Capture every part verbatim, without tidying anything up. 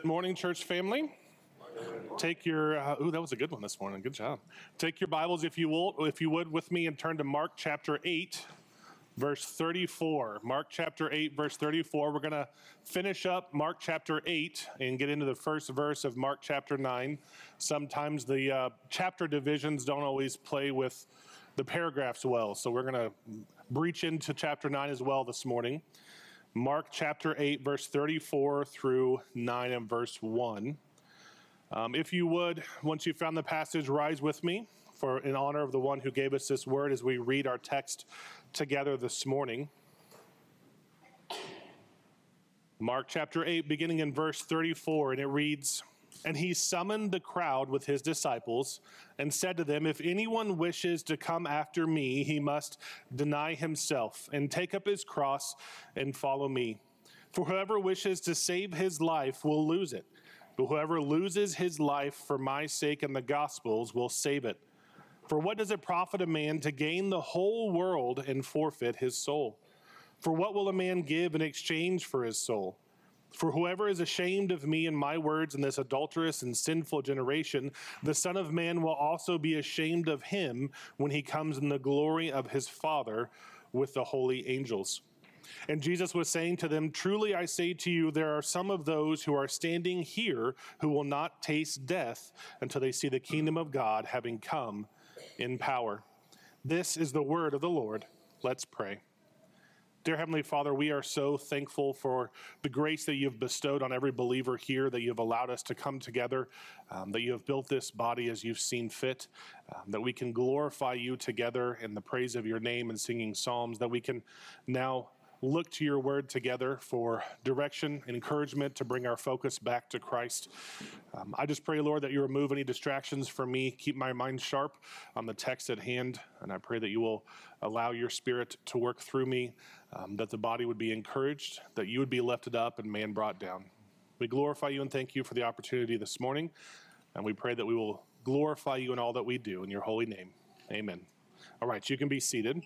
Morning, church family. Take your, uh, ooh, that was a good one this morning. Good job. Take your Bibles, if you will, if you would, with me and turn to Mark chapter eight, verse thirty-four. Mark chapter eight, verse thirty-four. We're going to finish up Mark chapter eight and get into the first verse of Mark chapter nine. Sometimes the uh, chapter divisions don't always play with the paragraphs well, so we're going to breach into chapter nine as well this morning. Mark chapter eight, verse thirty-four through nine and verse one. Um, if you would, once you found the passage, rise with me for in honor of the one who gave us this word as we read our text together this morning. Mark chapter eight, beginning in verse thirty-four, and it reads, "And he summoned the crowd with his disciples and said to them, 'If anyone wishes to come after me, he must deny himself and take up his cross and follow me. For whoever wishes to save his life will lose it. But whoever loses his life for my sake and the gospel's will save it. For what does it profit a man to gain the whole world and forfeit his soul? For what will a man give in exchange for his soul? For whoever is ashamed of me and my words in this adulterous and sinful generation, the Son of Man will also be ashamed of him when he comes in the glory of his Father with the holy angels.' And Jesus was saying to them, 'Truly I say to you, there are some of those who are standing here who will not taste death until they see the kingdom of God having come in power.'" This is the word of the Lord. Let's pray. Dear Heavenly Father, we are so thankful for the grace that you've bestowed on every believer here, that you've allowed us to come together, um, that you have built this body as you've seen fit, um, that we can glorify you together in the praise of your name and singing psalms, that we can now look to your word together for direction and encouragement to bring our focus back to Christ. Um, I just pray, Lord, that you remove any distractions from me, keep my mind sharp on the text at hand, and I pray that you will allow your spirit to work through me, um, that the body would be encouraged, that you would be lifted up and man brought down. We glorify you and thank you for the opportunity this morning, and we pray that we will glorify you in all that we do in your holy name. Amen. All right, you can be seated.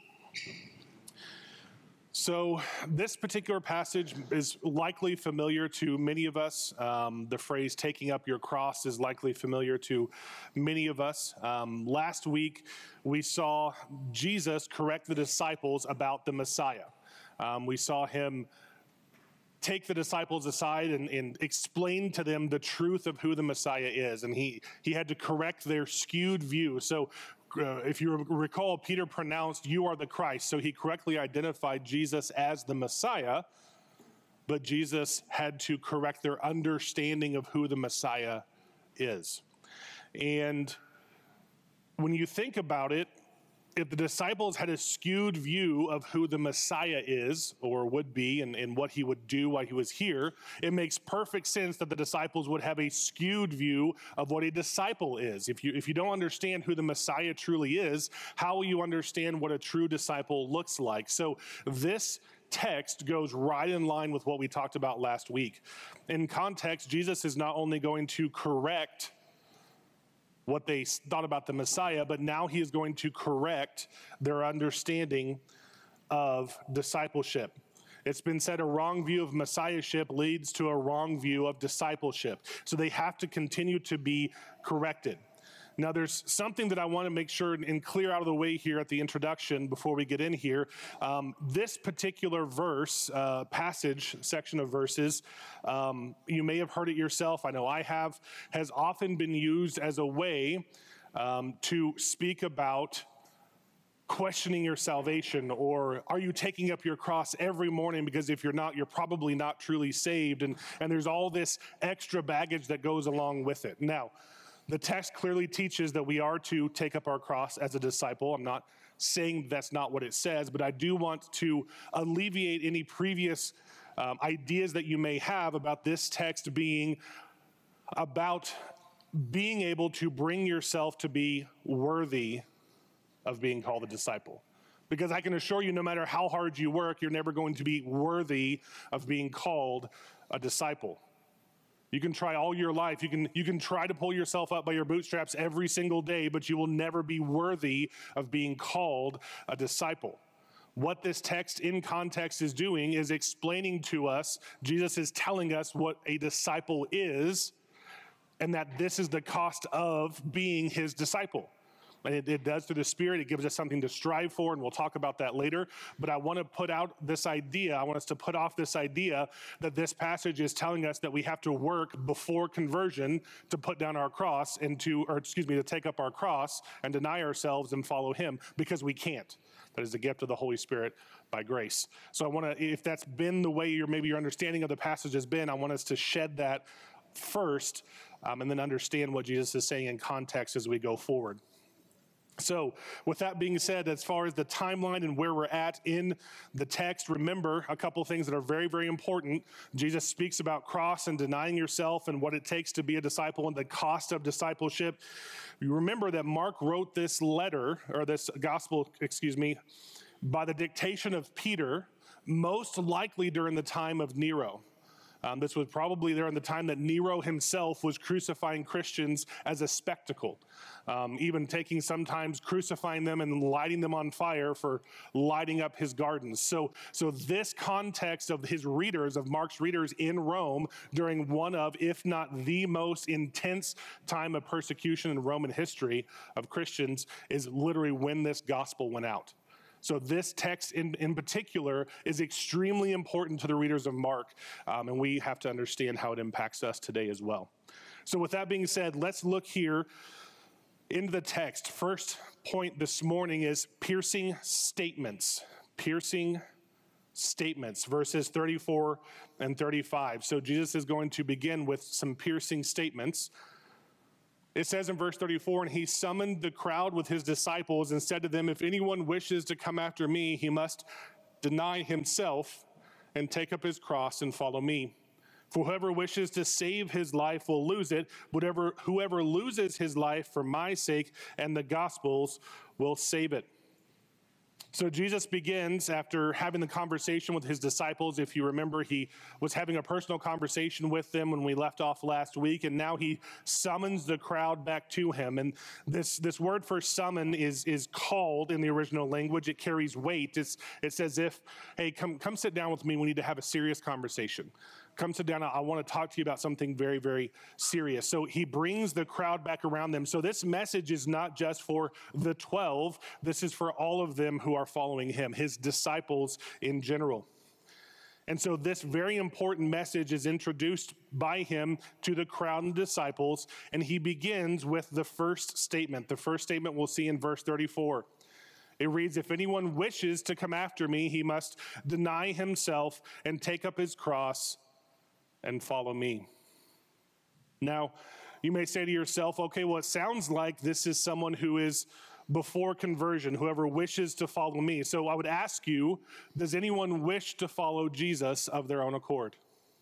So this particular passage is likely familiar to many of us. Um, the phrase "taking up your cross" is likely familiar to many of us. Um, last week, we saw Jesus correct the disciples about the Messiah. Um, we saw him take the disciples aside and, and explain to them the truth of who the Messiah is. And he, he had to correct their skewed view. So uh, if you recall, Peter pronounced, "You are the Christ." So he correctly identified Jesus as the Messiah, but Jesus had to correct their understanding of who the Messiah is. And when you think about it, if the disciples had a skewed view of who the Messiah is or would be and, and what he would do while he was here, it makes perfect sense that the disciples would have a skewed view of what a disciple is. If you if you don't understand who the Messiah truly is, how will you understand what a true disciple looks like? So this text goes right in line with what we talked about last week. In context, Jesus is not only going to correct what they thought about the Messiah, but now he is going to correct their understanding of discipleship. It's been said a wrong view of messiahship leads to a wrong view of discipleship. So they have to continue to be corrected. Now, there's something that I want to make sure and clear out of the way here at the introduction before we get in here. Um, this particular verse, uh, passage, section of verses, um, you may have heard it yourself, I know I have, has often been used as a way um, to speak about questioning your salvation, or are you taking up your cross every morning? Because if you're not, you're probably not truly saved. And, and there's all this extra baggage that goes along with it. Now, the text clearly teaches that we are to take up our cross as a disciple. I'm not saying that's not what it says, but I do want to alleviate any previous um, ideas that you may have about this text being about being able to bring yourself to be worthy of being called a disciple. Because I can assure you, no matter how hard you work, you're never going to be worthy of being called a disciple. You can try all your life. You can you can try to pull yourself up by your bootstraps every single day, but you will never be worthy of being called a disciple. What this text in context is doing is explaining to us, Jesus is telling us what a disciple is, and that this is the cost of being his disciple. And it, it does through the Spirit. It gives us something to strive for, and we'll talk about that later. But I want to put out this idea. I want us to put off this idea that this passage is telling us that we have to work before conversion to put down our cross and to, or excuse me, to take up our cross and deny ourselves and follow him, because we can't. That is the gift of the Holy Spirit by grace. So I want to, if that's been the way your maybe your understanding of the passage has been, I want us to shed that first um, and then understand what Jesus is saying in context as we go forward. So with that being said, as far as the timeline and where we're at in the text, remember a couple things that are very, very important. Jesus speaks about cross and denying yourself and what it takes to be a disciple and the cost of discipleship. You remember that Mark wrote this letter, or this gospel, excuse me, by the dictation of Peter, most likely during the time of Nero. Um, this was probably during the time that Nero himself was crucifying Christians as a spectacle, um, even taking sometimes crucifying them and lighting them on fire for lighting up his gardens. So, so this context of his readers, of Mark's readers in Rome during one of, if not the most intense time of persecution in Roman history of Christians, is literally when this gospel went out. So this text in, in particular is extremely important to the readers of Mark, um, and we have to understand how it impacts us today as well. So with that being said, let's look here into the text. First point this morning is piercing statements. Piercing statements, verses thirty-four and thirty-five. So Jesus is going to begin with some piercing statements. It says in verse thirty-four, and he summoned the crowd with his disciples and said to them, if anyone wishes to come after me, he must deny himself and take up his cross and follow me. For whoever wishes to save his life will lose it. Whatever, whoever loses his life for my sake and the gospel's will save it. So Jesus begins after having the conversation with his disciples. If you remember, he was having a personal conversation with them when we left off last week, and now he summons the crowd back to him. And this, this word for summon is, is called in the original language. It carries weight. It's, it's as if, hey, come, come sit down with me. We need to have a serious conversation. Come sit down. I want to talk to you about something very, very serious. So he brings the crowd back around them. So this message is not just for the twelve. This is for all of them who are following him, his disciples in general. And so this very important message is introduced by him to the crowd and disciples, and he begins with the first statement. The first statement we'll see in verse thirty-four. It reads, if anyone wishes to come after me, he must deny himself and take up his cross and follow me. Now, you may say to yourself, okay, well, it sounds like this is someone who is before conversion, whoever wishes to follow me. So I would ask you, does anyone wish to follow Jesus of their own accord?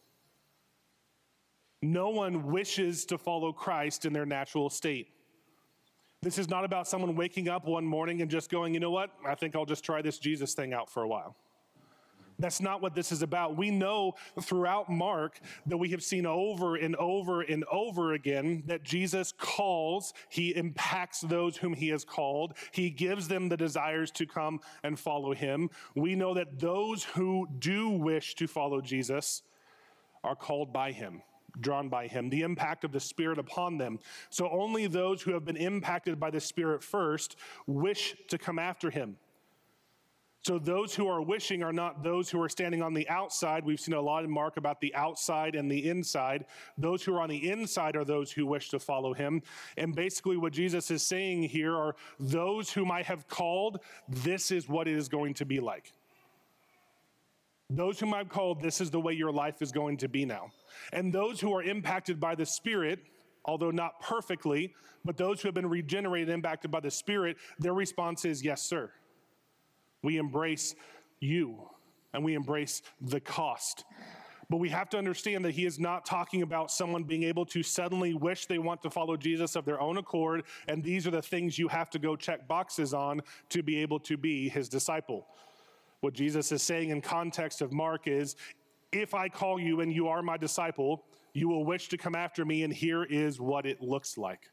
No one wishes to follow Christ in their natural state. This is not about someone waking up one morning and just going, you know what, I think I'll just try this Jesus thing out for a while. That's not what this is about. We know throughout Mark that we have seen over and over and over again that Jesus calls, he impacts those whom he has called. He gives them the desires to come and follow him. We know that those who do wish to follow Jesus are called by him, drawn by him, the impact of the Spirit upon them. So only those who have been impacted by the Spirit first wish to come after him. So those who are wishing are not those who are standing on the outside. We've seen a lot in Mark about the outside and the inside. Those who are on the inside are those who wish to follow him. And basically what Jesus is saying here are those whom I have called, this is what it is going to be like. Those whom I've called, this is the way your life is going to be now. And those who are impacted by the Spirit, although not perfectly, but those who have been regenerated, impacted by the Spirit, their response is, yes, sir. We embrace you, and we embrace the cost. But we have to understand that he is not talking about someone being able to suddenly wish they want to follow Jesus of their own accord, and these are the things you have to go check boxes on to be able to be his disciple. What Jesus is saying in context of Mark is, if I call you and you are my disciple, you will wish to come after me, and here is what it looks like.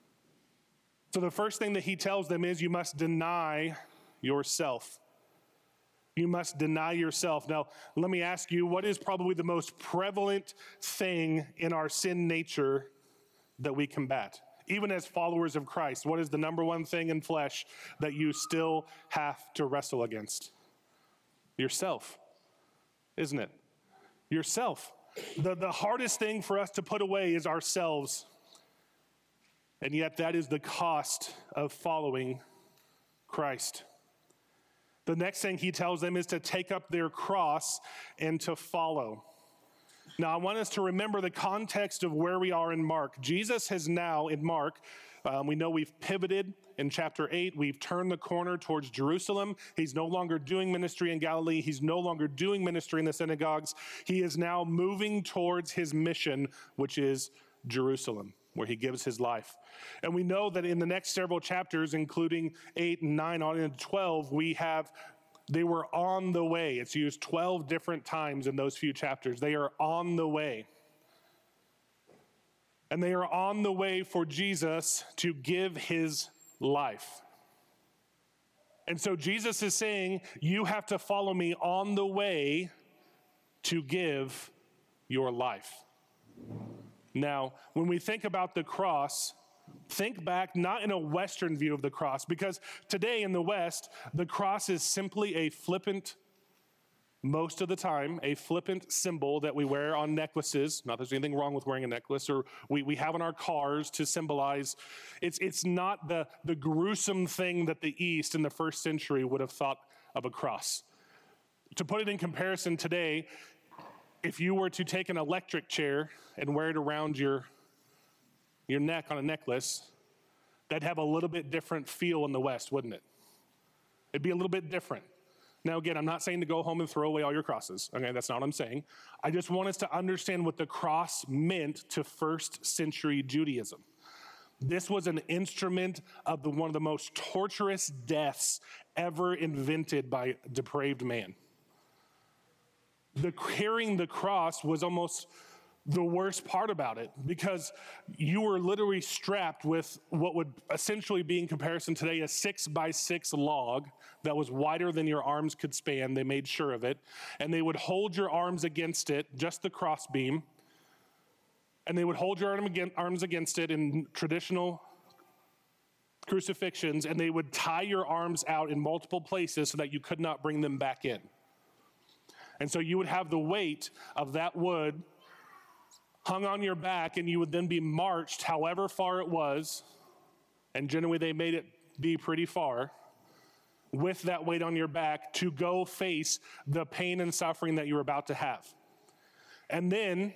So the first thing that he tells them is you must deny yourself. You must deny yourself. Now, let me ask you, what is probably the most prevalent thing in our sin nature that we combat? Even as followers of Christ, what is the number one thing in flesh that you still have to wrestle against? Yourself, isn't it? Yourself. The, the hardest thing for us to put away is ourselves. And yet that is the cost of following Christ. The next thing he tells them is to take up their cross and to follow. Now, I want us to remember the context of where we are in Mark. Jesus has now, in Mark, um, we know we've pivoted in chapter eight. We've turned the corner towards Jerusalem. He's no longer doing ministry in Galilee. He's no longer doing ministry in the synagogues. He is now moving towards his mission, which is Jerusalem, where he gives his life. And we know that in the next several chapters, including eight and nine on into twelve, we have, they were on the way. It's used twelve different times in those few chapters. They are on the way. And they are on the way for Jesus to give his life. And so Jesus is saying, you have to follow me on the way to give your life. Now, when we think about the cross, think back not in a Western view of the cross, because today in the West, the cross is simply a flippant, most of the time, a flippant symbol that we wear on necklaces. Not that there's anything wrong with wearing a necklace, or we, we have on our cars to symbolize. It's, it's not the, the gruesome thing that the East in the first century would have thought of a cross. To put it in comparison today, if you were to take an electric chair and wear it around your, your neck on a necklace, that'd have a little bit different feel in the West, wouldn't it? It'd be a little bit different. Now, again, I'm not saying to go home and throw away all your crosses. Okay, that's not what I'm saying. I just want us to understand what the cross meant to first century Judaism. This was an instrument of the, one of the most torturous deaths ever invented by depraved man. The carrying the cross was almost the worst part about it, because you were literally strapped with what would essentially be, in comparison today, a six by six log that was wider than your arms could span. They made sure of it. And they would hold your arms against it, just the cross beam. And they would hold your arms against it in traditional crucifixions, and they would tie your arms out in multiple places so that you could not bring them back in. And so you would have the weight of that wood hung on your back, and you would then be marched however far it was, and generally they made it be pretty far, with that weight on your back to go face the pain and suffering that you were about to have. And then,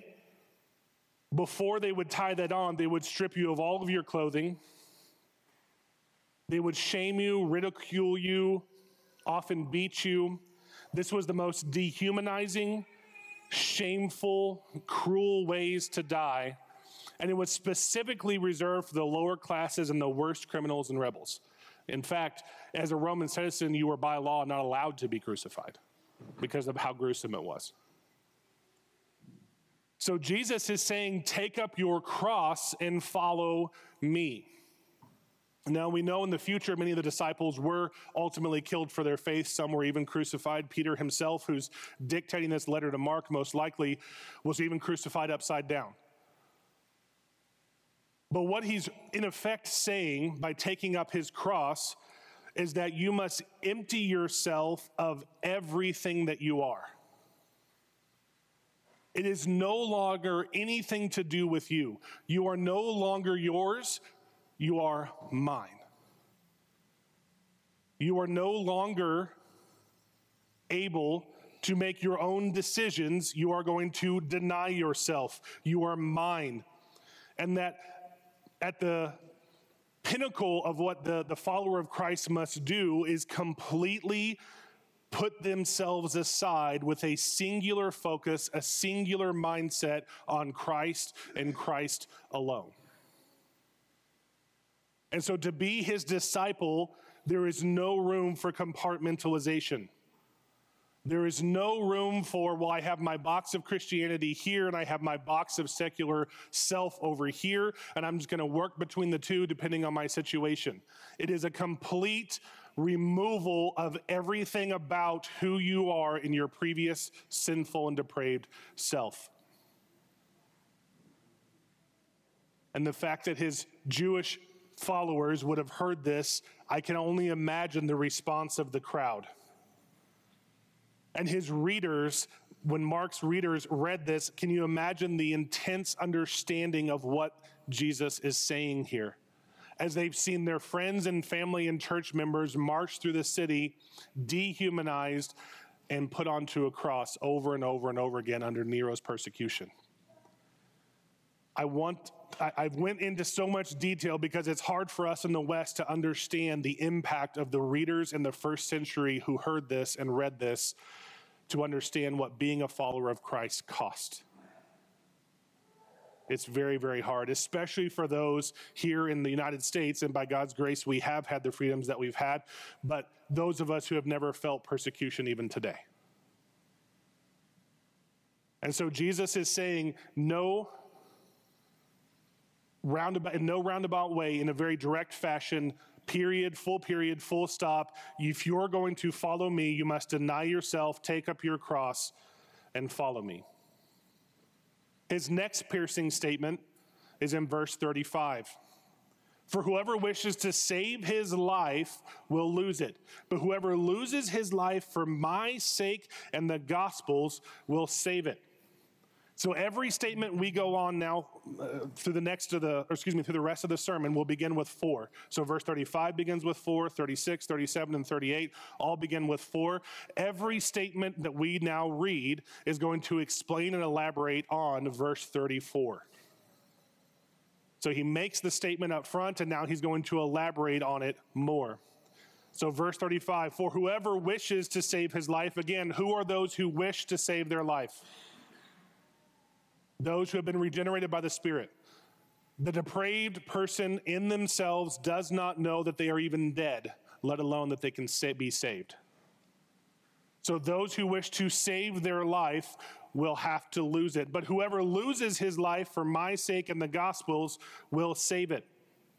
before they would tie that on, they would strip you of all of your clothing. They would shame you, ridicule you, often beat you. This was the most dehumanizing, shameful, cruel ways to die. And it was specifically reserved for the lower classes and the worst criminals and rebels. In fact, as a Roman citizen, you were by law not allowed to be crucified because of how gruesome it was. So Jesus is saying, take up your cross and follow me. Now, we know in the future many of the disciples were ultimately killed for their faith. Some were even crucified. Peter himself, who's dictating this letter to Mark, most likely was even crucified upside down. But what he's in effect saying by taking up his cross is that you must empty yourself of everything that you are. It is no longer anything to do with you. You are no longer yours. You are mine. You are no longer able to make your own decisions. You are going to deny yourself. You are mine. And that at the pinnacle of what the, the follower of Christ must do is completely put themselves aside with a singular focus, a singular mindset on Christ and Christ alone. And so to be his disciple, there is no room for compartmentalization. There is no room for, well, I have my box of Christianity here and I have my box of secular self over here, and I'm just going to work between the two depending on my situation. It is a complete removal of everything about who you are in your previous sinful and depraved self. And the fact that his Jewish followers would have heard this, I can only imagine the response of the crowd. And his readers, when Mark's readers read this, can you imagine the intense understanding of what Jesus is saying here? As they've seen their friends and family and church members march through the city, dehumanized and put onto a cross over and over and over again under Nero's persecution. I want, I, I went into so much detail because it's hard for us in the West to understand the impact of the readers in the first century who heard this and read this to understand what being a follower of Christ cost. It's very, very hard, especially for those here in the United States, and by God's grace, we have had the freedoms that we've had, but those of us who have never felt persecution even today. And so Jesus is saying, no roundabout, in no roundabout way, in a very direct fashion, period, full period, full stop. If you're going to follow me, you must deny yourself, take up your cross, and follow me. His next piercing statement is in verse thirty-five. For whoever wishes to save his life will lose it, but whoever loses his life for my sake and the gospel's will save it. So every statement we go on now uh, through the next of the, or excuse me, through the rest of the sermon will begin with for. So verse thirty-five begins with for, thirty-six, thirty-seven, and thirty-eight all begin with for. Every statement that we now read is going to explain and elaborate on verse thirty-four. So he makes the statement up front, and now he's going to elaborate on it more. So verse thirty-five, for whoever wishes to save his life, again, who are those who wish to save their life? Those who have been regenerated by the Spirit. The depraved person in themselves does not know that they are even dead, let alone that they can be saved. So those who wish to save their life will have to lose it. But whoever loses his life for my sake and the gospel's will save it.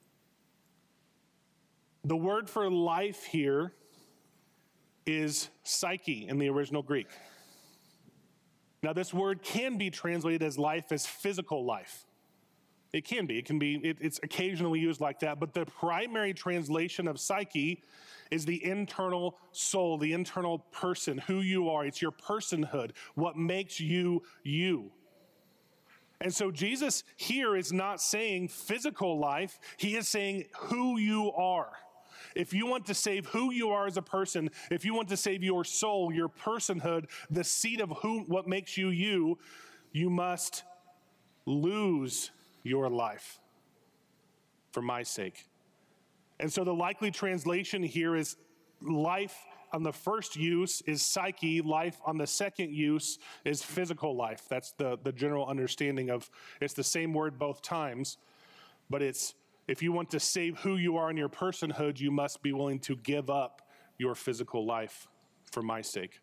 The word for life here is psyche in the original Greek. Now, this word can be translated as life as physical life. It can be. It can be. It, it's occasionally used like that. But the primary translation of psyche is the internal soul, the internal person, who you are. It's your personhood, what makes you you. And so Jesus here is not saying physical life. He is saying who you are. If you want to save who you are as a person, if you want to save your soul, your personhood, the seat of who, what makes you you, you must lose your life for my sake. And so the likely translation here is life on the first use is psyche, life on the second use is physical life. That's the, the general understanding of, it's the same word both times, but it's, if you want to save who you are in your personhood, you must be willing to give up your physical life for my sake.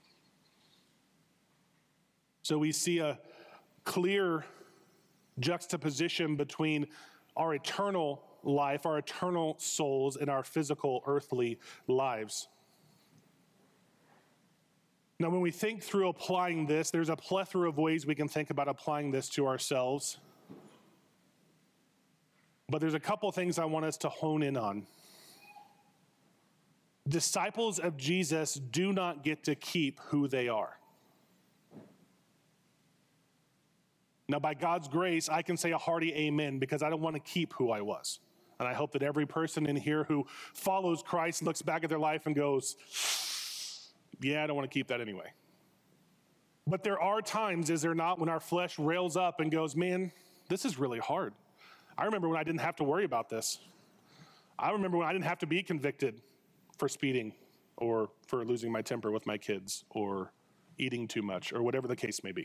So we see a clear juxtaposition between our eternal life, our eternal souls, and our physical earthly lives. Now, when we think through applying this, there's a plethora of ways we can think about applying this to ourselves. But there's a couple things I want us to hone in on. Disciples of Jesus do not get to keep who they are. Now, by God's grace, I can say a hearty amen because I don't want to keep who I was. And I hope that every person in here who follows Christ looks back at their life and goes, yeah, I don't want to keep that anyway. But there are times, is there not, when our flesh rails up and goes, man, this is really hard. I remember when I didn't have to worry about this. I remember when I didn't have to be convicted for speeding or for losing my temper with my kids or eating too much or whatever the case may be.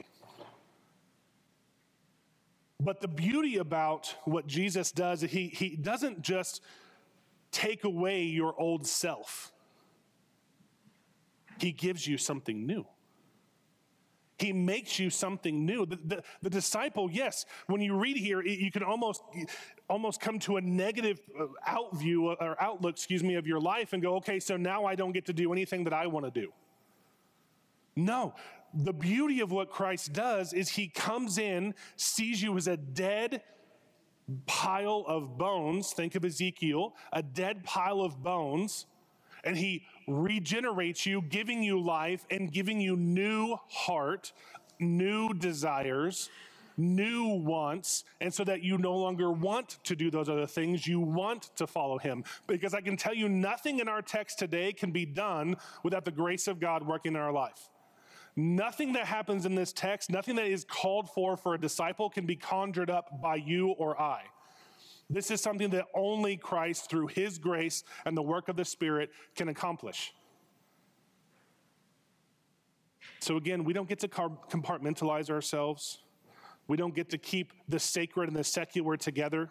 But the beauty about what Jesus does, he, he doesn't just take away your old self. He gives you something new. He makes you something new. The, the, the disciple, yes, when you read here, it, you can almost almost come to a negative out view or outlook, excuse me, of your life and go, okay, so now I don't get to do anything that I want to do. No, the beauty of what Christ does is he comes in, sees you as a dead pile of bones. Think of Ezekiel, a dead pile of bones, and he regenerates you, giving you life and giving you new heart, new desires, new wants, and so that you no longer want to do those other things, you want to follow him. Because I can tell you, nothing in our text today can be done without the grace of God working in our life. Nothing that happens in this text, nothing that is called for for a disciple can be conjured up by you or I. This is something that only Christ, through his grace and the work of the Spirit, can accomplish. So again, we don't get to compartmentalize ourselves. We don't get to keep the sacred and the secular together.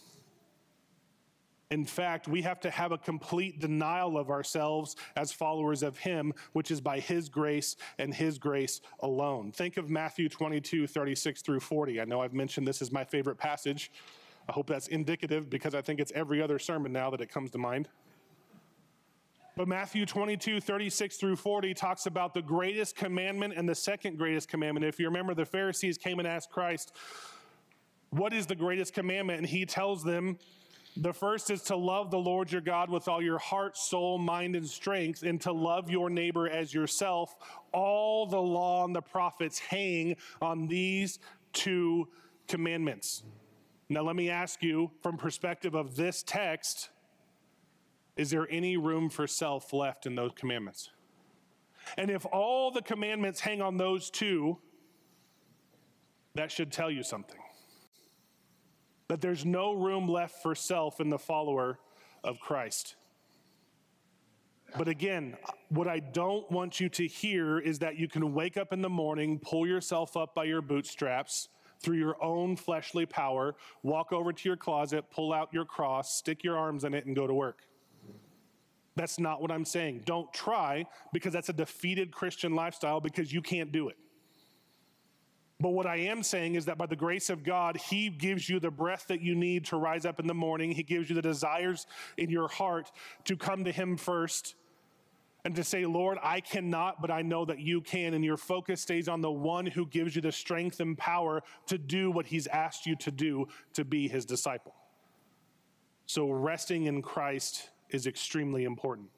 In fact, we have to have a complete denial of ourselves as followers of him, which is by his grace and his grace alone. Think of Matthew twenty-two, thirty-six through forty. I know I've mentioned this is my favorite passage. I hope that's indicative because I think it's every other sermon now that it comes to mind. But Matthew twenty-two, thirty-six through forty talks about the greatest commandment and the second greatest commandment. If you remember, the Pharisees came and asked Christ, what is the greatest commandment? And he tells them, the first is to love the Lord your God with all your heart, soul, mind, and strength, and to love your neighbor as yourself. All the law and the prophets hang on these two commandments. Now, let me ask you, from perspective of this text, is there any room for self left in those commandments? And if all the commandments hang on those two, that should tell you something. That there's no room left for self in the follower of Christ. But again, what I don't want you to hear is that you can wake up in the morning, pull yourself up by your bootstraps through your own fleshly power, walk over to your closet, pull out your cross, stick your arms in it, and go to work. That's not what I'm saying. Don't try, because that's a defeated Christian lifestyle, because you can't do it. But what I am saying is that by the grace of God, he gives you the breath that you need to rise up in the morning. He gives you the desires in your heart to come to him first and to say, Lord, I cannot, but I know that you can. And your focus stays on the one who gives you the strength and power to do what he's asked you to do, to be his disciple. So resting in Christ is extremely important.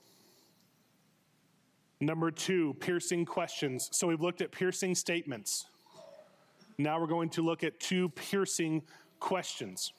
Number two, piercing questions. So we've looked at piercing statements. Now we're going to look at two piercing questions.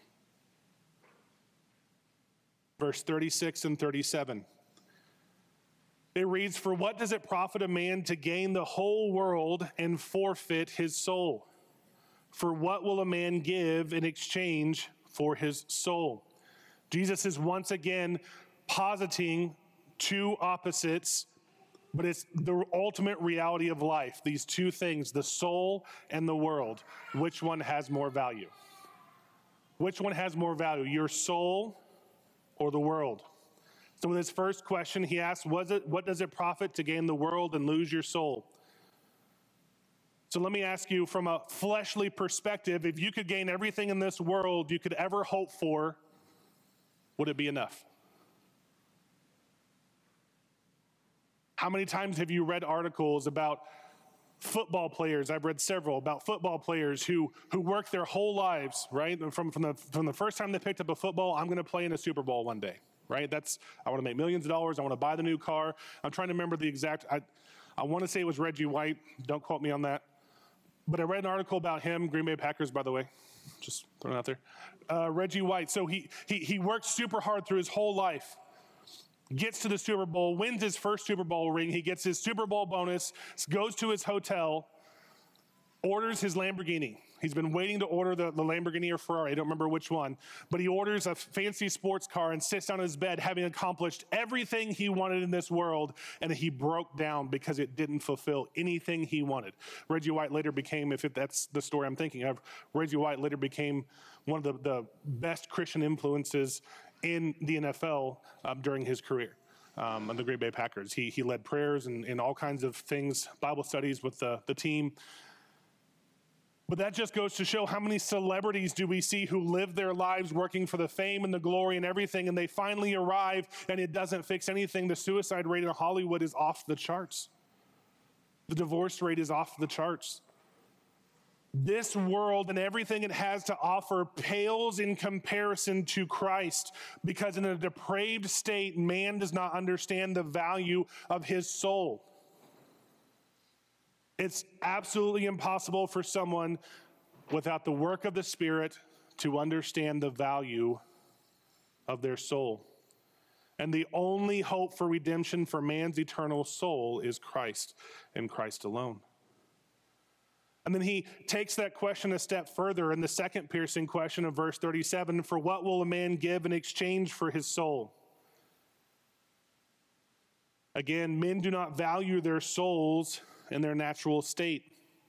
Verse thirty-six and thirty-seven. It reads, for what does it profit a man to gain the whole world and forfeit his soul? For what will a man give in exchange for his soul? Jesus is once again positing two opposites, but it's the ultimate reality of life. These two things, the soul and the world. Which one has more value? Which one has more value, your soul or the world? So with his first question, he asks, was it, what does it profit to gain the world and lose your soul? So let me ask you, from a fleshly perspective, if you could gain everything in this world you could ever hope for, would it be enough? How many times have you read articles about football players? I've read several about football players who who work their whole lives, right? From from the from the first time they picked up a football, I'm going to play in a Super Bowl one day, right? That's I want to make millions of dollars. I want to buy the new car. I'm trying to remember the exact. I I want to say it was Reggie White. Don't quote me on that. But I read an article about him, Green Bay Packers, by the way. Just throwing it out there. Uh, Reggie White. So he he he worked super hard through his whole life. Gets to the Super Bowl, wins his first Super Bowl ring. He gets his Super Bowl bonus, goes to his hotel, orders his Lamborghini. He's been waiting to order the, the Lamborghini or Ferrari. I don't remember which one. But he orders a fancy sports car and sits on his bed having accomplished everything he wanted in this world, and he broke down because it didn't fulfill anything he wanted. Reggie White later became, if it, that's the story I'm thinking of, Reggie White later became one of the, the best Christian influences in the N F L um, during his career. um, on the Green Bay Packers. He he led prayers and, and all kinds of things, Bible studies with the, the team. But that just goes to show how many celebrities do we see who live their lives working for the fame and the glory and everything, and they finally arrive and it doesn't fix anything. The suicide rate in Hollywood is off the charts. The divorce rate is off the charts. This world and everything it has to offer pales in comparison to Christ, because in a depraved state, man does not understand the value of his soul. It's absolutely impossible for someone without the work of the Spirit to understand the value of their soul. And the only hope for redemption for man's eternal soul is Christ and Christ alone. And then he takes that question a step further in the second piercing question of verse thirty-seven, for what will a man give in exchange for his soul? Again, men do not value their souls in their natural state.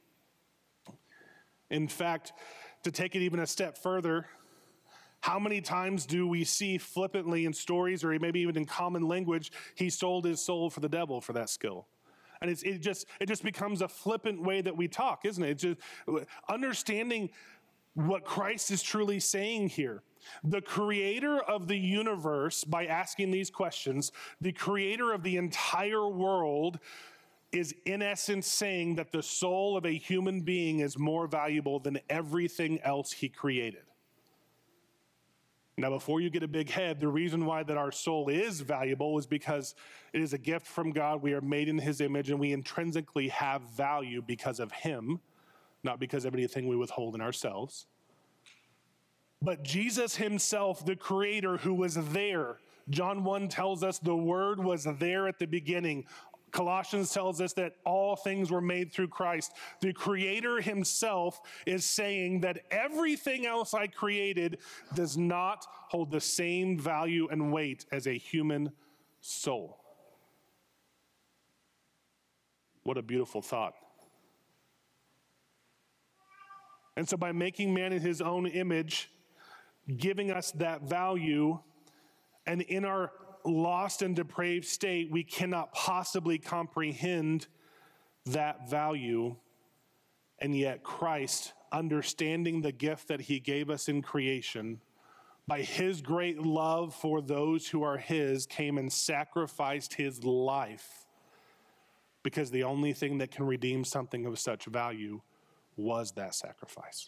In fact, to take it even a step further, how many times do we see flippantly in stories or maybe even in common language, he sold his soul for the devil for that skill? And it's, it just it just becomes a flippant way that we talk, isn't it? It's just understanding what Christ is truly saying here. The creator of the universe, by asking these questions, the creator of the entire world is in essence saying that the soul of a human being is more valuable than everything else he created. Now, before you get a big head, the reason why that our soul is valuable is because it is a gift from God. We are made in his image, and we intrinsically have value because of him, not because of anything we withhold in ourselves. But Jesus himself, the creator who was there, John one tells us the word was there at the beginning. Colossians tells us that all things were made through Christ. The creator himself is saying that everything else I created does not hold the same value and weight as a human soul. What a beautiful thought. And so by making man in his own image, giving us that value, and in our lost and depraved state, we cannot possibly comprehend that value. And yet Christ, understanding the gift that he gave us in creation, by his great love for those who are his, came and sacrificed his life, because the only thing that can redeem something of such value was that sacrifice.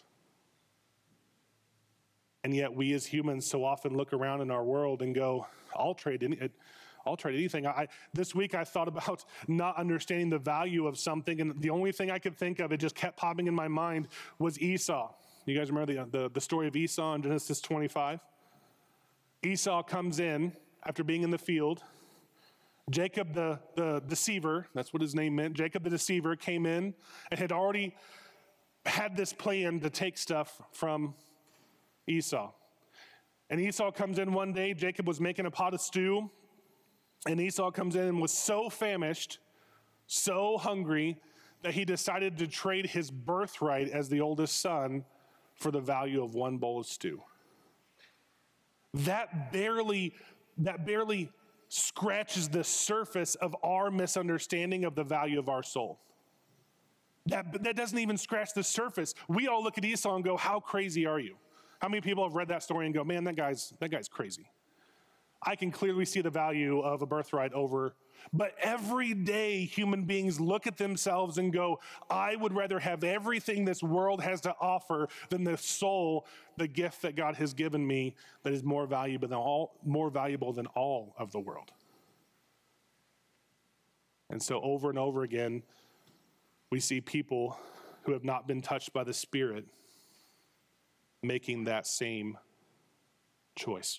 And yet we as humans so often look around in our world and go, I'll trade any, I'll trade anything. I, this week I thought about not understanding the value of something, and the only thing I could think of, it just kept popping in my mind, was Esau. You guys remember the, the, the story of Esau in Genesis twenty-five? Esau comes in after being in the field. Jacob the, the deceiver, that's what his name meant, Jacob the deceiver came in and had already had this plan to take stuff from Esau. And Esau comes in one day, Jacob was making a pot of stew, and Esau comes in and was so famished, so hungry, that he decided to trade his birthright as the oldest son for the value of one bowl of stew. That barely, that barely scratches the surface of our misunderstanding of the value of our soul. That, that doesn't even scratch the surface. We all look at Esau and go, how crazy are you? How many people have read that story and go, man, that guy's that guy's crazy? I can clearly see the value of a birthright over. But every day, human beings look at themselves and go, I would rather have everything this world has to offer than the soul, the gift that God has given me, that is more valuable than all, more valuable than all of the world. And so over and over again, we see people who have not been touched by the Spirit making that same choice.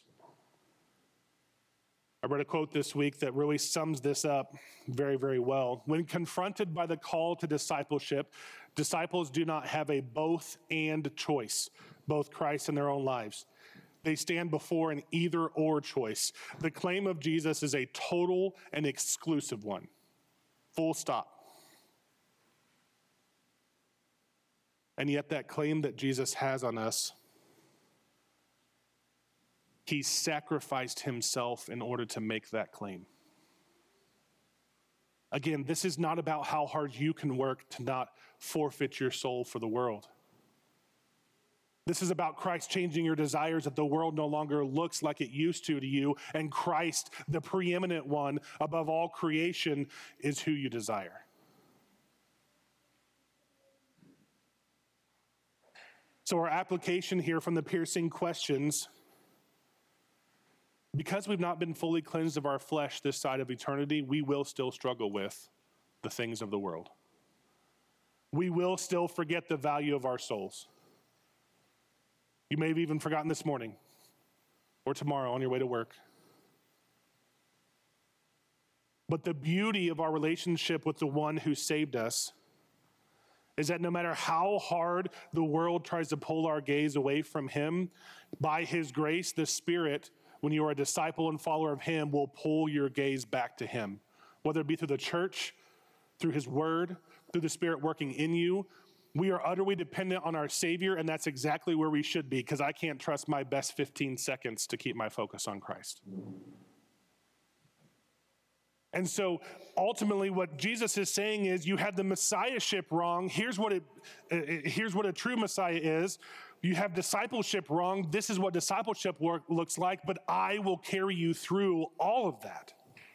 I read a quote this week that really sums this up very, very well. When confronted by the call to discipleship, disciples do not have a both and choice, both Christ and their own lives. They stand before an either or choice. The claim of Jesus is a total and exclusive one. Full stop. And yet that claim that Jesus has on us, he sacrificed himself in order to make that claim. Again, this is not about how hard you can work to not forfeit your soul for the world. This is about Christ changing your desires that the world no longer looks like it used to to you, and Christ, the preeminent one above all creation, is who you desire. So our application here from the piercing questions, because we've not been fully cleansed of our flesh this side of eternity, we will still struggle with the things of the world. We will still forget the value of our souls. You may have even forgotten this morning or tomorrow on your way to work. But the beauty of our relationship with the one who saved us is that no matter how hard the world tries to pull our gaze away from him, by his grace, the Spirit, when you are a disciple and follower of him, will pull your gaze back to him, whether it be through the church, through his word, through the Spirit working in you. We are utterly dependent on our Savior, and that's exactly where we should be, because I can't trust my best fifteen seconds to keep my focus on Christ. And so ultimately what Jesus is saying is, you had the Messiahship wrong. Here's what it, uh, here's what a true Messiah is. You have discipleship wrong. This is what discipleship work looks like, but I will carry you through all of that.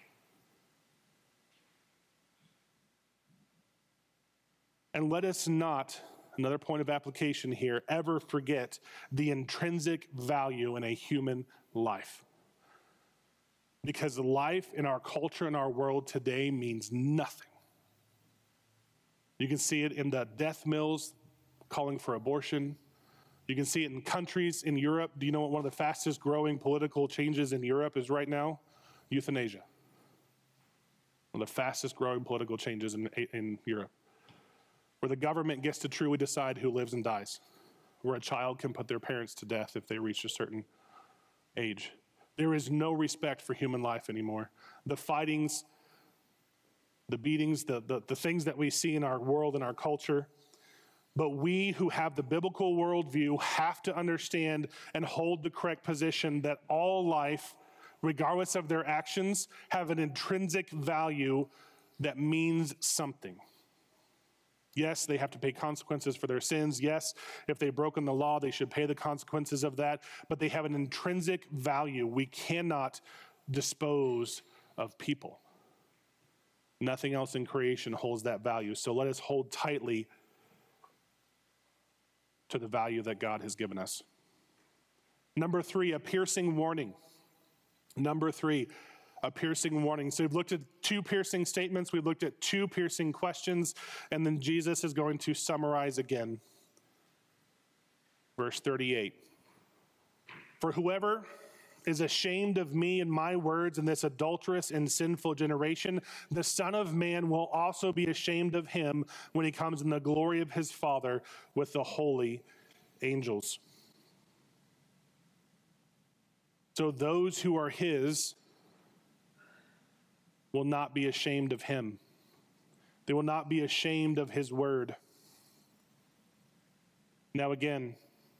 And let us not, another point of application here, ever forget the intrinsic value in a human life. Because life in our culture and our world today means nothing. You can see it in the death mills calling for abortion. You can see it in countries in Europe. Do you know what one of the fastest growing political changes in Europe is right now? Euthanasia. One of the fastest growing political changes in, in Europe. Where the government gets to truly decide who lives and dies. Where a child can put their parents to death if they reach a certain age. There is no respect for human life anymore. The fightings, the beatings, the, the, the things that we see in our world and our culture. But we who have the biblical worldview have to understand and hold the correct position that all life, regardless of their actions, have an intrinsic value that means something. Yes, they have to pay consequences for their sins. Yes, if they've broken the law, they should pay the consequences of that. But they have an intrinsic value. We cannot dispose of people. Nothing else in creation holds that value. So let us hold tightly to the value that God has given us. Number three, a piercing warning. Number three, a piercing warning. So we've looked at two piercing statements. We've looked at two piercing questions. And then Jesus is going to summarize again. Verse thirty-eight. For whoever is ashamed of me and my words in this adulterous and sinful generation, the Son of Man will also be ashamed of him when he comes in the glory of his Father with the holy angels. So those who are his will not be ashamed of him. They will not be ashamed of his word. Now again,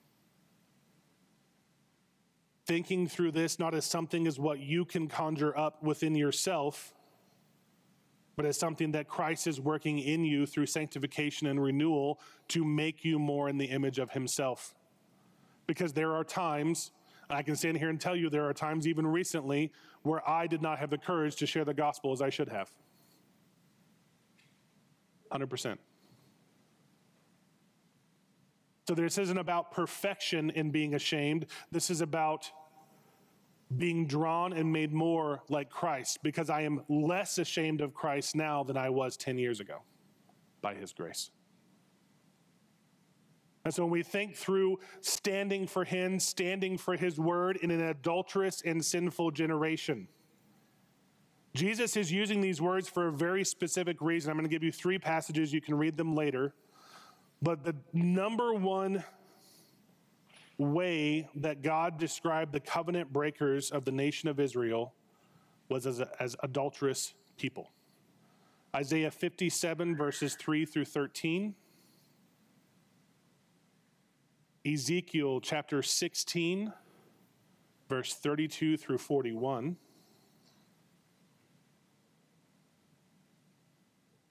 thinking through this not as something as what you can conjure up within yourself, but as something that Christ is working in you through sanctification and renewal to make you more in the image of himself. Because there are times, I can stand here and tell you there are times even recently where I did not have the courage to share the gospel as I should have. one hundred percent. So this isn't about perfection in being ashamed. This is about being drawn and made more like Christ, because I am less ashamed of Christ now than I was ten years ago by his grace. And so when we think through standing for him, standing for his word in an adulterous and sinful generation, Jesus is using these words for a very specific reason. I'm going to give you three passages. You can read them later. But the number one way that God described the covenant breakers of the nation of Israel was as, a, as adulterous people. Isaiah fifty-seven, verses three through thirteen. Ezekiel chapter sixteen, verse thirty-two through forty-one.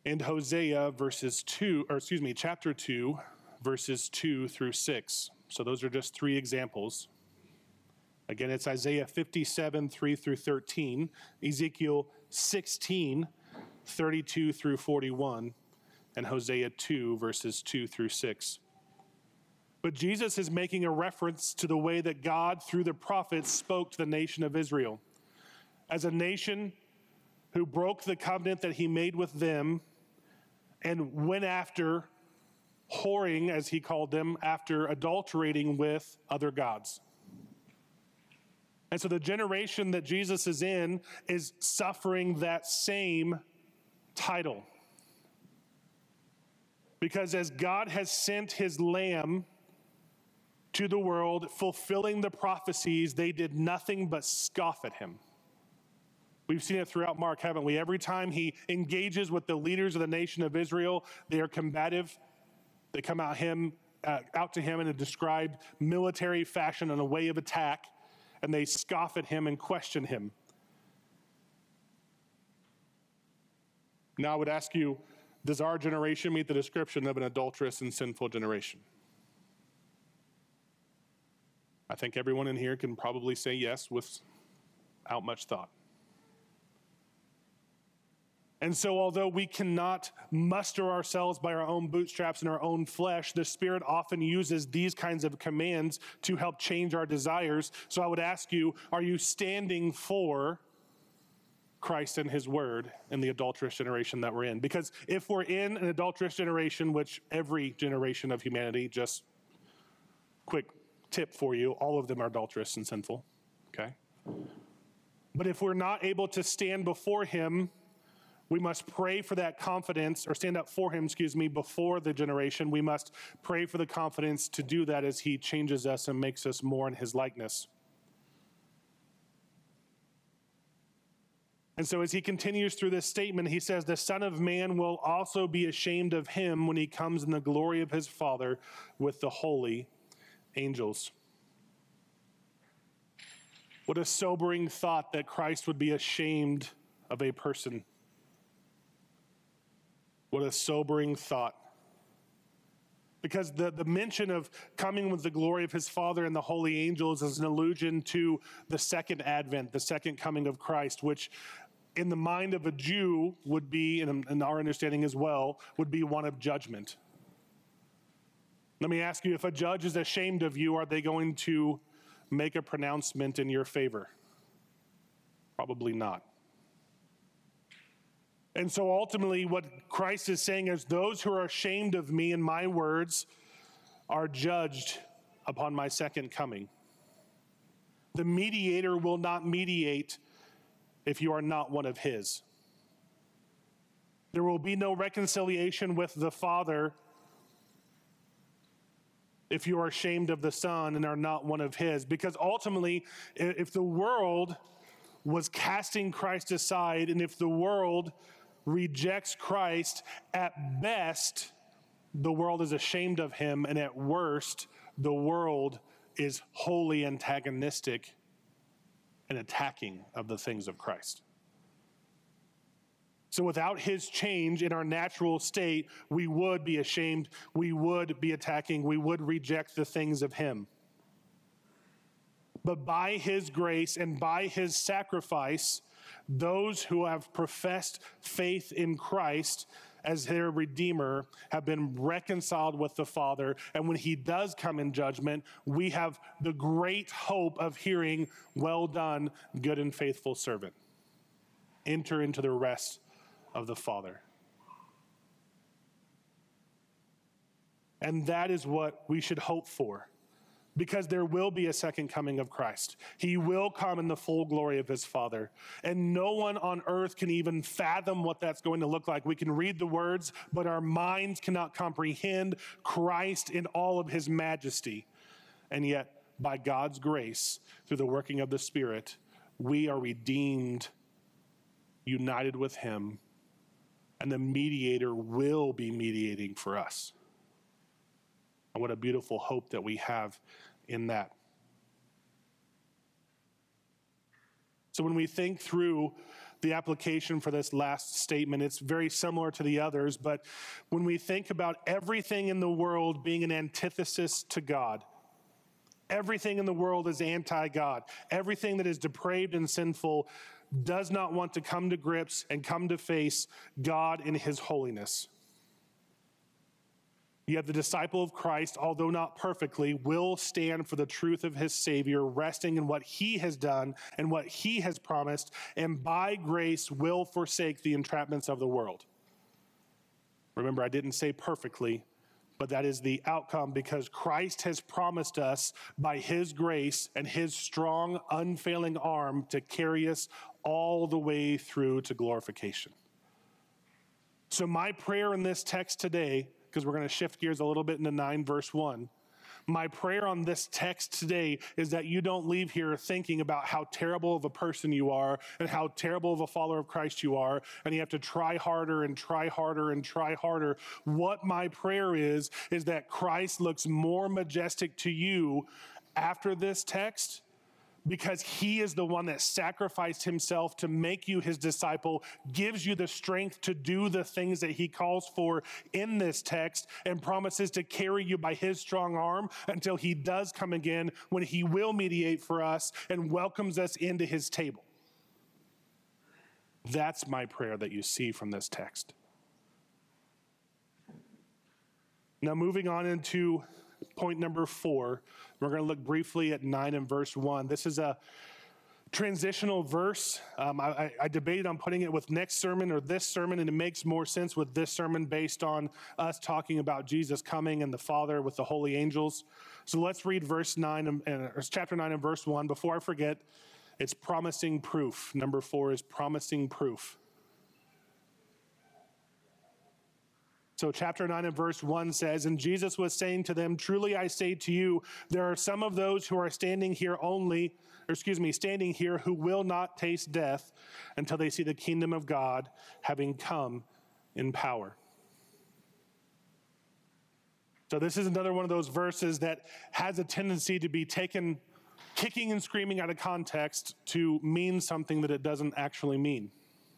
and Hosea verses two, or excuse me, chapter two, verses two through six. So those are just three examples. Again, it's Isaiah fifty-seven, three through thirteen, Ezekiel sixteen, thirty-two through forty-one, and Hosea two, verses two through six. But Jesus is making a reference to the way that God, through the prophets, spoke to the nation of Israel. As a nation who broke the covenant that he made with them and went after whoring, as he called them, after adulterating with other gods. And so the generation that Jesus is in is suffering that same title. Because as God has sent his Lamb to the world, fulfilling the prophecies, they did nothing but scoff at him. We've seen it throughout Mark, haven't we? Every time he engages with the leaders of the nation of Israel, they are combative. They come out him uh, out to him in a described military fashion and a way of attack, and they scoff at him and question him. Now I would ask you, does our generation meet the description of an adulterous and sinful generation? I think everyone in here can probably say yes without much thought. And so although we cannot muster ourselves by our own bootstraps and our own flesh, the Spirit often uses these kinds of commands to help change our desires. So I would ask you, are you standing for Christ and his word in the adulterous generation that we're in? Because if we're in an adulterous generation, which every generation of humanity, just quick tip for you, all of them are adulterous and sinful, okay? But if we're not able to stand before him, we must pray for that confidence, or stand up for him, excuse me, before the generation. We must pray for the confidence to do that as he changes us and makes us more in his likeness. And so as he continues through this statement, he says, the Son of Man will also be ashamed of him when he comes in the glory of his Father with the holy angels. What a sobering thought that Christ would be ashamed of a person. What a sobering thought. Because the, the mention of coming with the glory of his Father and the holy angels is an allusion to the second advent, the second coming of Christ, which in the mind of a Jew would be, and in our understanding as well, would be one of judgment. Let me ask you, if a judge is ashamed of you, are they going to make a pronouncement in your favor? Probably not. And so ultimately what Christ is saying is, those who are ashamed of me and my words are judged upon my second coming. The mediator will not mediate if you are not one of his. There will be no reconciliation with the Father if you are ashamed of the Son and are not one of his. Because ultimately, if the world was casting Christ aside, and if the world rejects Christ, at best, the world is ashamed of him, and at worst, the world is wholly antagonistic and attacking of the things of Christ. So without his change in our natural state, we would be ashamed, we would be attacking, we would reject the things of him. But by his grace and by his sacrifice, those who have professed faith in Christ as their Redeemer have been reconciled with the Father. And when he does come in judgment, we have the great hope of hearing, well done, good and faithful servant. Enter into the rest of the Father. And that is what we should hope for. Because there will be a second coming of Christ. He will come in the full glory of his Father. And no one on earth can even fathom what that's going to look like. We can read the words, but our minds cannot comprehend Christ in all of his majesty. And yet, by God's grace, through the working of the Spirit, we are redeemed, united with him, and the mediator will be mediating for us. And what a beautiful hope that we have in that. So when we think through the application for this last statement. It's very similar to the others, but when we think about everything in the world being an antithesis to God, everything in the world is anti-God, everything that is depraved and sinful does not want to come to grips and come to face God in his holiness. Yet the disciple of Christ, although not perfectly, will stand for the truth of his Savior, resting in what he has done and what he has promised, and by grace will forsake the entrapments of the world. Remember, I didn't say perfectly, but that is the outcome because Christ has promised us by his grace and his strong, unfailing arm to carry us all the way through to glorification. So my prayer in this text today, because we're going to shift gears a little bit into nine verse one. My prayer on this text today is that you don't leave here thinking about how terrible of a person you are and how terrible of a follower of Christ you are, and you have to try harder and try harder and try harder. What my prayer is, is that Christ looks more majestic to you after this text because he is the one that sacrificed himself to make you his disciple, gives you the strength to do the things that he calls for in this text, and promises to carry you by his strong arm until he does come again, when he will mediate for us and welcomes us into his table. That's my prayer that you see from this text. Now, moving on into point number four, we're going to look briefly at nine and verse one. This is a transitional verse. Um, I, I debated on putting it with next sermon or this sermon, and it makes more sense with this sermon based on us talking about Jesus coming and the Father with the holy angels. So let's read verse nine and, and or chapter nine and verse one. Before I forget, it's promising proof. Number four is promising proof. So chapter nine and verse one says, "And Jesus was saying to them, 'Truly I say to you, there are some of those who are standing here only, or excuse me, standing here who will not taste death until they see the kingdom of God having come in power.'" So this is another one of those verses that has a tendency to be taken kicking and screaming out of context to mean something that it doesn't actually mean.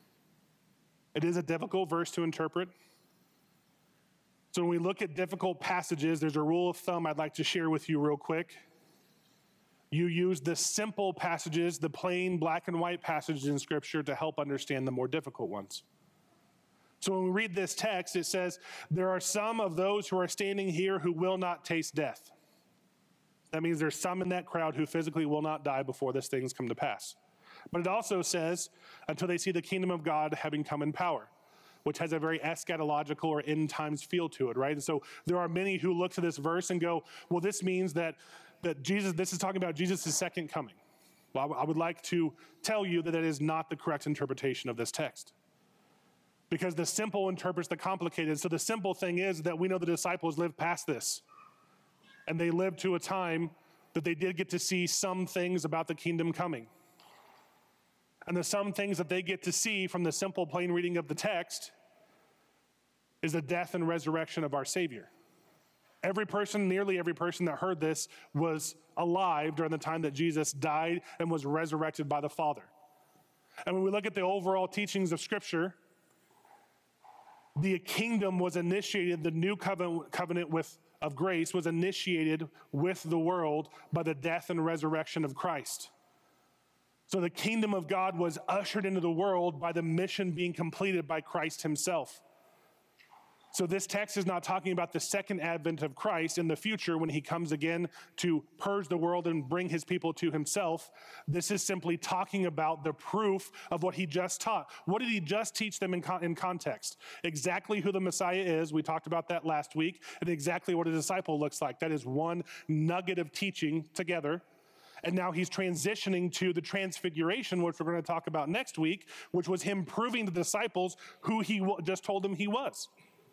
It is a difficult verse to interpret. So when we look at difficult passages, there's a rule of thumb I'd like to share with you real quick. You use the simple passages, the plain black and white passages in Scripture to help understand the more difficult ones. So when we read this text, it says, there are some of those who are standing here who will not taste death. That means there's some in that crowd who physically will not die before this thing's come to pass. But it also says, until they see the kingdom of God having come in power, which has a very eschatological or end times feel to it, right? And so there are many who look to this verse and go, well, this means that, that Jesus, this is talking about Jesus' second coming. Well, I would like to tell you that that is not the correct interpretation of this text, because the simple interprets the complicated. So the simple thing is that we know the disciples lived past this, and they lived to a time that they did get to see some things about the kingdom coming. And the some things that they get to see from the simple, plain reading of the text is the death and resurrection of our Savior. Every person, nearly every person that heard this was alive during the time that Jesus died and was resurrected by the Father. And when we look at the overall teachings of Scripture, the kingdom was initiated, the new covenant, covenant with, of grace was initiated with the world by the death and resurrection of Christ. So the kingdom of God was ushered into the world by the mission being completed by Christ himself. So this text is not talking about the second advent of Christ in the future when he comes again to purge the world and bring his people to himself. This is simply talking about the proof of what he just taught. What did he just teach them in, con- in context? Exactly who the Messiah is. We talked about that last week, and exactly what a disciple looks like. That is one nugget of teaching together. And now he's transitioning to the transfiguration, which we're going to talk about next week, which was him proving to the disciples who he w- just told them he was.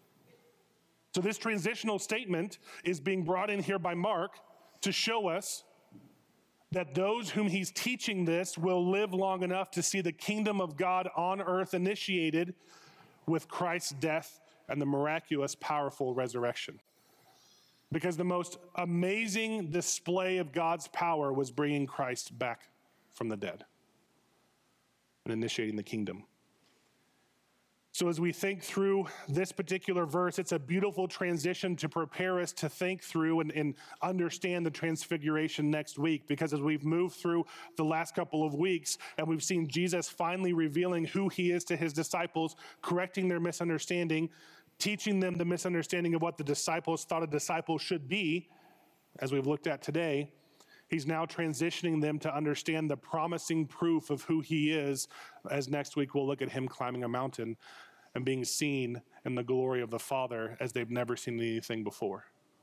So this transitional statement is being brought in here by Mark to show us that those whom he's teaching this will live long enough to see the kingdom of God on earth initiated with Christ's death and the miraculous, powerful resurrection. Because the most amazing display of God's power was bringing Christ back from the dead. and initiating the kingdom. So as we think through this particular verse, it's a beautiful transition to prepare us to think through and, and understand the transfiguration next week. Because as we've moved through the last couple of weeks and we've seen Jesus finally revealing who he is to his disciples, correcting their misunderstanding, teaching them the misunderstanding of what the disciples thought a disciple should be, as we've looked at today, he's now transitioning them to understand the promising proof of who he is, as next week we'll look at him climbing a mountain and being seen in the glory of the Father as they've never seen anything before.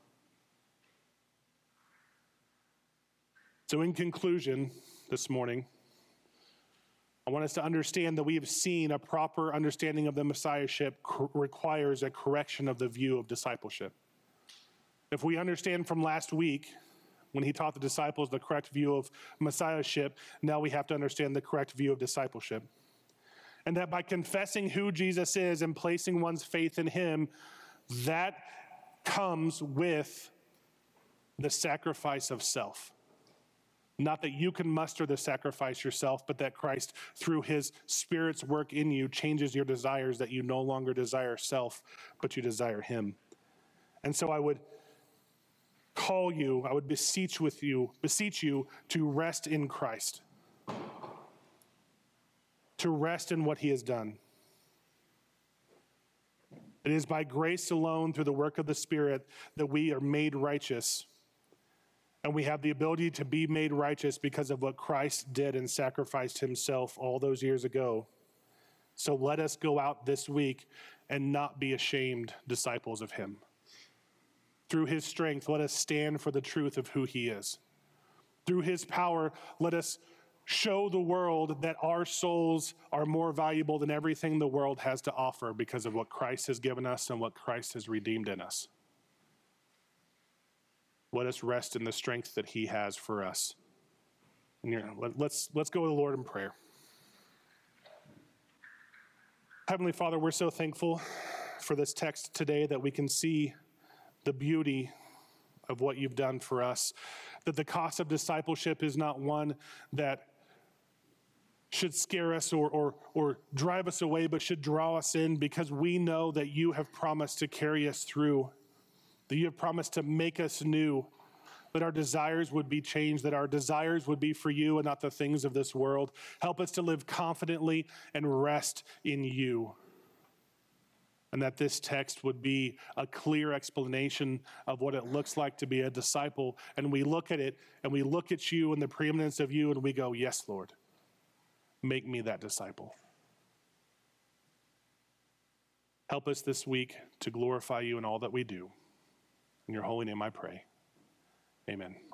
So in conclusion this morning, I want us to understand that we have seen a proper understanding of the Messiahship co- requires a correction of the view of discipleship. If we understand from last week, when he taught the disciples the correct view of Messiahship, now we have to understand the correct view of discipleship. And that by confessing who Jesus is and placing one's faith in him, that comes with the sacrifice of self. Not that you can muster the sacrifice yourself, but that Christ, through his Spirit's work in you, changes your desires, that you no longer desire self, but you desire him. And so I would call you, I would beseech with you, beseech you to rest in Christ. To rest in what he has done. It is by grace alone, through the work of the Spirit, that we are made righteous. And we have the ability to be made righteous because of what Christ did and sacrificed himself all those years ago. So let us go out this week and not be ashamed disciples of him. Through his strength, let us stand for the truth of who he is. Through his power, let us show the world that our souls are more valuable than everything the world has to offer because of what Christ has given us and what Christ has redeemed in us. Let us rest in the strength that he has for us. And you know, let's, let's go to the Lord in prayer. Heavenly Father, we're so thankful for this text today that we can see the beauty of what you've done for us, that the cost of discipleship is not one that should scare us or, or, or drive us away, but should draw us in because we know that you have promised to carry us through, that you have promised to make us new, that our desires would be changed, that our desires would be for you and not the things of this world. Help us to live confidently and rest in you. And that this text would be a clear explanation of what it looks like to be a disciple. And we look at it and we look at you and the preeminence of you and we go, yes, Lord. Make me that disciple. Help us this week to glorify you in all that we do. In your holy name I pray. Amen.